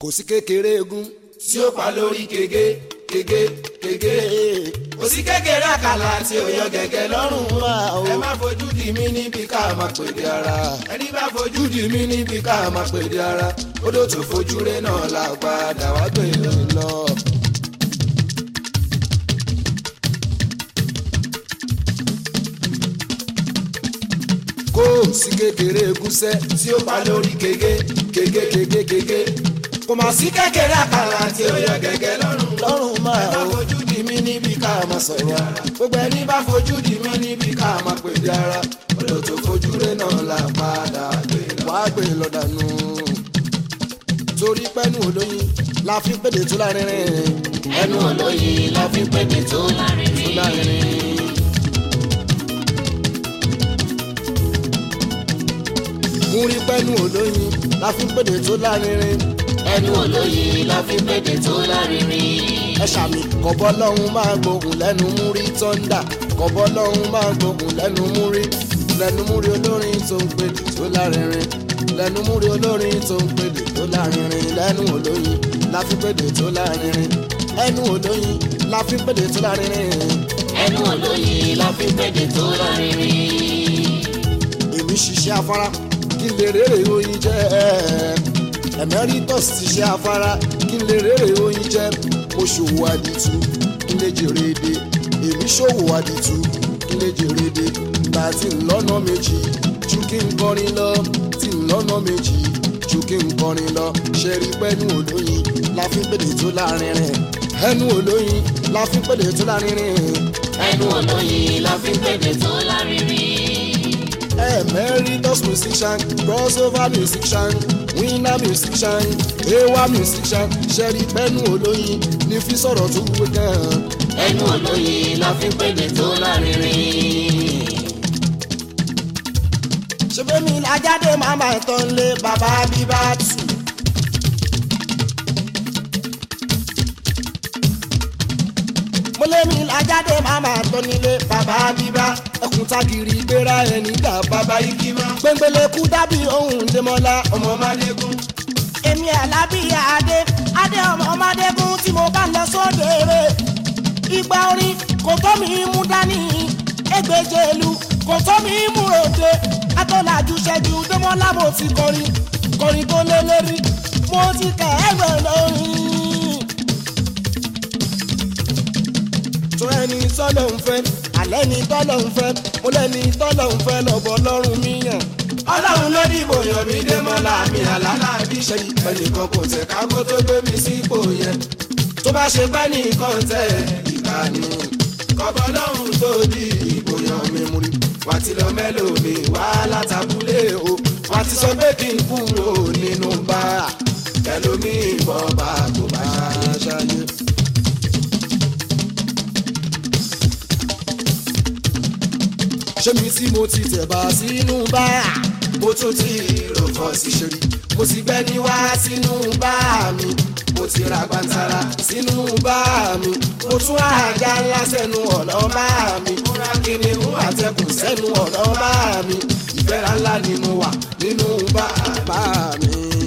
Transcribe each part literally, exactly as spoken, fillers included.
kò sí kékeré egun tí ó pa lórí gègé gègé gègé. kò sí kékeré àkàlà tí ó yọ gẹ́gẹ́ lọ́rùn wa o. ẹ má fojú di mí níbi ká máa pèdè ara. ẹni bá fojú di mí níbi ká máa pèdè ara. odò tó fojú rẹ̀ náà la padà wá gbé lọ. kò sí kékeré egúnṣẹ́ tí ó pa lórí gègé gègé gègé gègé. kò má sí kékeré àkàlà tí ó yọ gẹ́gẹ́ lọ́rùn lọ́rùn máa ẹ má fojú di mí níbi ká máa sọ̀rọ̀ ara. gbogbo ẹni bá fojú di mí níbi ká máa pèdè ara. odò tó fojú rẹ̀ náà la padà gbé lọ. wá gbé lọ dànù. torí pẹ́nu olóyin la fi pèdè tó lárinrin. ẹnu olóyin la fi pèdè tó lárinrin. tó lárinrin. múrí pẹ́nu olóyin la fi pèdè tó lárinrin. ẹnu olóyin la fi pèdè tó lárinrin. ẹ ṣàmì kọ̀bọ́ lọ́hún máa gbóhùn lẹ́nu múrí tọ́ndà. kọ̀bọ́ lọ́hún máa gbóhùn lẹ́nu múrí. lẹ́nu múrí olórin tó ń pèdè tó lárinrin. lẹ́nu múrí olórin tó ń pèdè tó lárinrin. lẹ́nu olóyin la fi pèdè tó lárinrin. ẹnu olóyin la fi pèdè tó lárinrin. ẹnu olóyin la fi pèdè tó lárinrin. èmi ṣiṣẹ́ afárá kí n lè rèrè oyin jẹ́. emeritus ti ṣe afárá kí n lè rèrè oyin jẹ́. mo ṣòwò àdìtú kí n lè jèrè èdè. èmi ṣòwò àdìtú kí n lè jèrè èdè. gbà tí ń lọ́nà méjì ju kí n kọrin lọ. tí ń lọ́nà méjì ju kí n kọrin lọ. ṣe rí pẹ́nu olóyin la fi pèdè tó lárinrin. ẹnu olóyin la fi pèdè tó lárinrin. ẹnu olóyin la fi pèdè tó lárinrin. Emeritus musician, crossover musician, winner musician, ewa musician, ṣẹ́rí pẹ́nu olóyin ní fi sọ̀rọ̀ tó wúwo gan. ẹnu olóyin la fi pèdè tó lárinrin. ṣé bẹ́ẹ̀ mi lájáde màmá tán lé bàbá bíbá tù. mo lé mi lájáde màmá tán nílé bàbá bíbá. ẹkùn tagiri gbéra ẹni gbà bàbá igi mọ́. gbẹngbẹlẹ kú dábì ohun Démọ́lá ọmọ Mádégún. èmi Àlàbíyá adé adé ọmọ Mádégún tí mo bá lọ sóde eré. ìgbà orin kò tó mi mú dání ẹgbẹ́jẹ̀lú kò tó mi mú ròde. atọ́lájú ṣẹ́jú Démọ́lá mo ti kọrin kọrin tó lé lérí mo ti kẹ́ ẹgbẹ́ lórin. tó ẹni sọ́lọ́ ń fẹ́ alẹ́ ni tọ́lọ̀ ń fẹ́ mo lẹ́ni tọ́lọ̀ ń fẹ́ lọ́bọ̀ lọ́rùn mi yàn. ọlọ́run ló dìbò yàn mí Démọ́lá mi Àlàbí ṣẹ́yìn ẹnìkan kò tẹ̀ kágó tó gbé mi sípò yẹn. tó bá ṣe pẹ́ nìkan tẹ̀ ìkànnì kọ́bọ̀ lọ́run tó di ìbò yàn mí mú rí. wà á ti lọ mẹ́lò mi wá látàbúlé o wà á ti sọ pé kí n kúrò nínú bá ẹlòmíì bọ́ bá kó bá ṣáyé. ṣé mi tí mo ti tẹ̀ bá sínú bá mo tún ti rò fọ́ sí ṣe rí. mo ti gbẹ́ ní wá sínú bá mi. mo ti ra gbàǹtara sínú bá mi. mo tún àjà ńlá sẹ́nu ọ̀nà bá mi. mo ra kìnìún àtẹkùn sẹ́nu ọ̀nà bá mi. ìfẹ́ra ńlá ni mo wà nínú bá bá mi.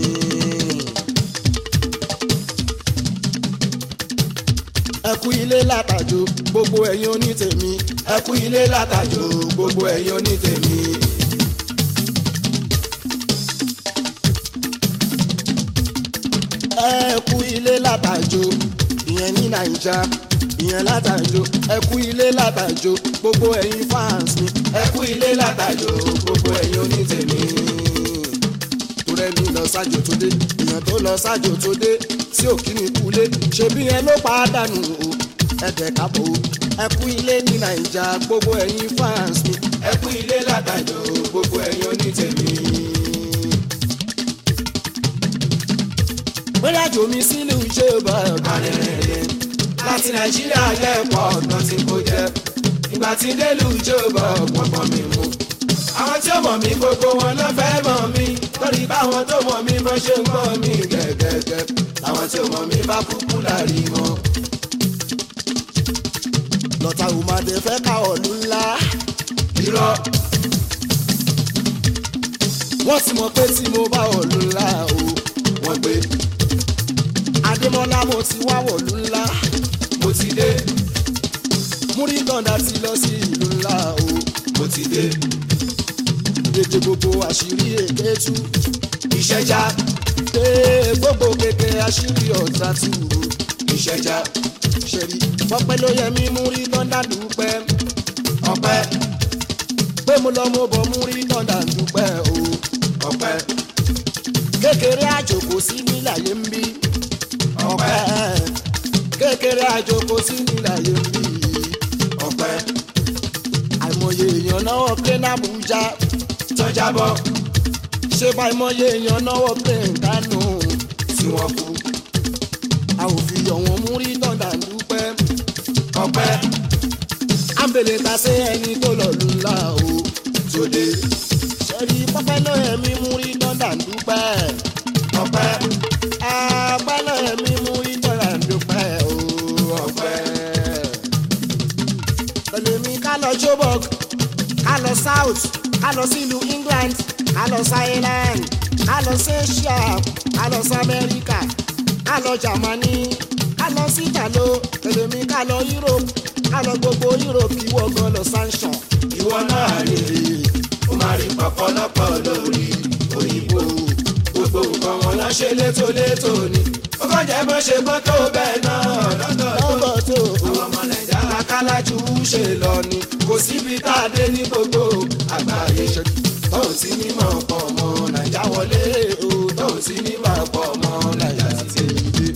ẹ kú ilé látàjò gbogbo ẹ̀yin onítèmi. ẹ kú ilé látàjò gbogbo ẹ̀yin onítèmi. ẹ kú ilé látàjò ìyẹn ní Naija ìyẹn látàjò. ẹ kú ilé látàjò gbogbo ẹ̀yin fans mi. ẹ kú ilé látàjò gbogbo ẹ̀yin onítèmi. torẹ́ni lọ sájò tó dé èèyàn tó lọ sájò tó dé tí ò kí mi kulé ṣebí yẹn ló pa á dànù o ẹ̀jẹ̀ kábò o. ẹ kú ilé ní Naija gbogbo ẹ̀yin fans mi. ẹ kú ilé látàjò gbogbo ẹ̀yin onítèmi. bóyá jò mí sílùú ṣé bàbá arìnrìn láti Nàìjíríà jẹ́ pọ̀ ọ̀nà tí kò jẹ́. ìgbà tí délùú jọba ọ̀pọ̀pọ̀ mi mú. àwọn tí ó mọ̀ mí gbogbo wọn ló fẹ́ mọ̀ mí. torí báwọn tó mọ̀ mí bọ́ ṣe ń mọ̀ mí gẹ́gẹ́gẹ́. àwọn tí ó mọ̀ mí bá kúkú lárí mọ́. lọ́tà òmàdé fẹ́ ká ọ̀lú ńlá. irọ́ wọ́n ti mọ̀ pé tí mo bá ọ̀lú ńlá o wọ́n gbé Démọ́lá mo ti wá wọ̀lú ńlá. mo ti dé. Múrí Thunder ti lọ sí ìlú ńlá o. mo ti dé. Ètè gbogbo àṣírí èké tú. ìṣẹ́já. Ee gbogbo kéke àṣírí ọ̀tá tú o. ìṣẹ́já. Ṣèrí pọ́pẹ́ ló yẹ mí Múrí Thunder dúpẹ́. ọpẹ́. Pé mo lọ mo bọ̀ Múrí Thunder dúpẹ́ o. ọpẹ́. Kékeré àjòkó sí níláyé ń bí. ọpẹ́. Kékeré àjòkó sí níláyé ń bí. ọpẹ́. Àìmọye èèyàn náwó pé n'Abuja. tọ́já bọ́. Ṣé bá àìmọye èèyàn náwó pé Kánò. tí wọ́n kú. A ò fi yọ̀ wọ́n Múrí Thunder dúpẹ́. ọpẹ́. Àǹbẹ̀lẹ̀ ta sí ẹni tó lọ lù ńlá o. tòde. Ṣẹ́rí pọ́pẹ́ ló yẹ mí Múrí Thunder dúpẹ́. ọpẹ́. Àpẹ́ ló yẹ mí Múrí Thunder dúpẹ́ o. ọpẹ́. Pẹ̀lú mi ká lọ Joburg, ká lọ South, ká lọ sílùú England, ká lọ sí Ireland, ká lọ sí Asia, ká lọ sí America, ká lọ Germany, ká lọ sí Italo, pẹ̀lú mi ká lọ Europe, ká lọ gbogbo Europe kí wọ́n gan lọ sanction. ìwọ náà rí i ó máa rí pọ̀pọ̀lọpọ̀ lórí òyìnbó gbogbo nǹkan wọn lọ ṣe létòlétò ni ó kàn jẹ́ bó ṣe gbọ́ tó bẹ́ẹ̀ náà lọ́dọọdún Lọ́gọ̀ tó àwọn ọmọ nàìjíríà lákàlájú ṣe lọ ni kò síbi tá a dé ní gbogbo àgbáyé tó ò sí ní mọ̀ pọ̀ ọmọ nàìjà wọlé o tó ò sí ní mọ̀ pọ̀ ọmọ nàìjà ti dé.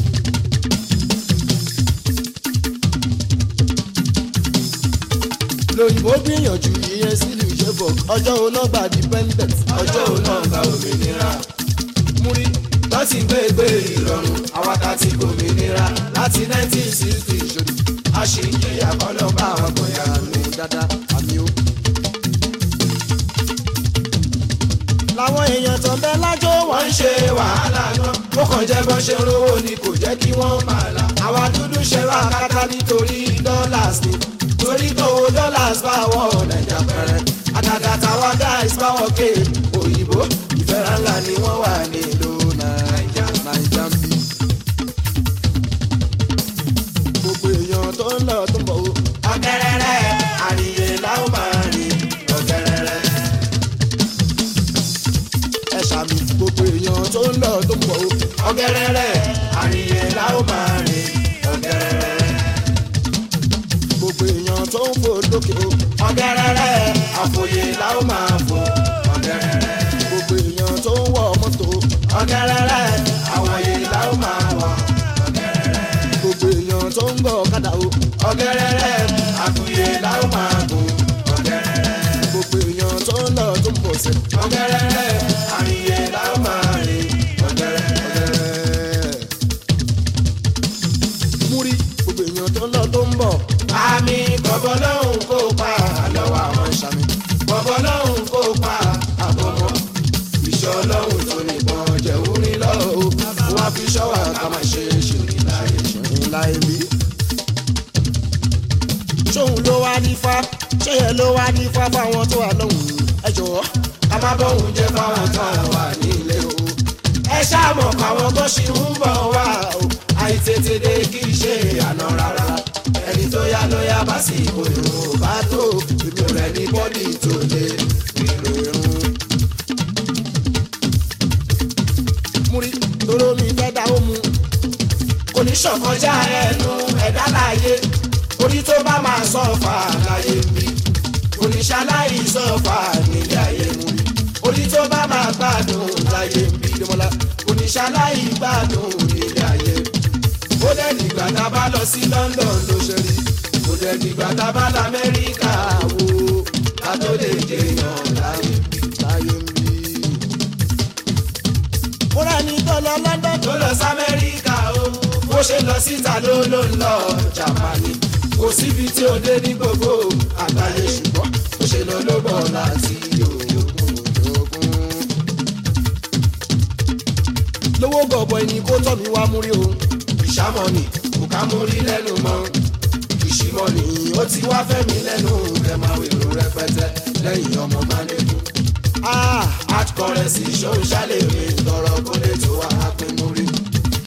lóyìnbó gbìyànjú ìyẹn sílùú Joburg ọjọ́ oná gba dependent. ọjọ́ òun náà gba òmìnira Múrí tó ti gbé gbé ìrọ̀rùn àwa ta ti gbòmìnira láti nineteen sixty ìṣòdì a ṣì ń jìyà kọ́lọ́ bá àwọn bóyá mi. dáadáa àmì o. làwọn èèyàn tó ń bẹ lájò wọ́n wọ́n ń ṣe wàhálà gan ó kàn jẹ́ bọ́n ṣe ń rówó ni kò jẹ́ kí wọ́n máa la. àwa dúdú ṣe wá kátá nítorí dollars ni torí tówó dollars bá wọ nàìjà pẹ̀rẹ̀ àtàtà táwa guys bá wọ ké òyìnbó ìfẹ́ra ńlá ni wọ́n wà nílùú nàìjà. Naija ń bí. gbogbo èèyàn tó ń lọ tó ń bọ̀ o. ọ̀gẹ̀rẹ̀rẹ̀ àríyé láwọn máa rìn ọ̀gẹ̀rẹ̀rẹ̀. ẹ ṣàmì gbogbo èèyàn tó ń lọ tó ń bọ̀ o. ọ̀gẹ̀rẹ̀rẹ̀ àríyé láwọn máa rìn ọ̀gẹ̀rẹ̀rẹ̀. gbogbo èèyàn tó ń fò lókè o. ọ̀gẹ̀rẹ̀rẹ̀ àfòyè láwọn máa fò ọ̀gẹ̀rẹ̀rẹ̀. gbogbo èèyàn tó ń wọ mọ́tò o. ọ̀gẹ̀rẹ̀rẹ̀ àwòyè láwọn máa wọ̀ ọ̀gẹ̀rẹ̀rẹ̀. gbogbo èèyàn tó ń gbọ́ ọ̀kadà o. ọ̀gẹ̀rẹ̀rẹ̀ àfòyè láwọn máa gùn ọ̀gẹ̀rẹ̀rẹ̀. gbogbo èèyàn tó ń lọ tó ń bọ̀ sẹ́. ọ̀gẹ̀rẹ̀rẹ̀ àríyé láwọn máa rìn ọ̀gẹ̀rẹ̀rẹ̀. Múrí gbogbo èèyàn tó ń lọ tó ń bọ̀. àmì bọ̀bọ̀ lọ́hùn kó pa lọ́wọ́ àwọn ṣàmì bọ̀bọ̀ lọ́hùn kó pa àbọ̀mọ́ ìṣọ́ lọ́hùn tó nìbọn jẹ̀wú ní lọ́wọ́ wọ́n á fi ṣọ́wà ká máa ṣe é ṣe láyé ṣe. ńlá ẹbí. ṣóun ló wá nífá ṣé yẹn ló wá nífá fáwọn tó wà lọ́hùn ẹ jọ̀wọ́. ká má bọ́hùn jẹ́ fáwọn tó wà nílé o. ẹ ṣáàmọ̀ káwọn tó ṣì ń bọ̀ wá o. àìtètè dé kì í ṣe àná rárá. ẹni tó yá ló yá bá sí ìbò ìrùn ò bá tó. èmi rẹ̀ ní bọ́dì tó lé ìrò ìrùn. Múrí toró mi fẹ́ dá ó mu. kò ní ṣọ̀kọjá ẹnu ẹ̀dá láàyè. orí tó bá máa sọ̀fà láyé mi. kò ní ṣaláì sọ̀fà nílé ayé mi. orí tó bá máa gbádùn láyé mi. Démọ́lá kò ní ṣaláì gbádùn nílé ayé mi. ó dẹ̀ nígbà tá a bá lọ sí London ló ṣe rí. ó dẹ̀ nígbà tá a bá lọ Amẹ́ríkà wo ká tó lè jẹyàn láyé mi. láyé ń bí. Múra ní tó lọ London tó lọ sí Amẹ́ríkà o bó ṣe lọ síta ló ló ń lọ Jámánì. kò síbi tí ó dé ní gbogbo àgbáyé ṣùgbọ́n ó ṣe lọ ló bọ̀ láti òkun òkun. lówó gọ̀bọ̀ ẹni kó tọ́ mi wá Múrí o. ìṣàmọ̀nì kò ká mú rí lẹ́nu mọ́ ìṣìmọ̀nì ó ti wá fẹ́mi lẹ́nu kẹ́ máa wèrò rẹpẹtẹ lẹ́yìn ọmọ Mánékún. Ah, hard currency ṣóun ṣálẹ̀ mi tọrọ kó lè tó wá pín Múrí.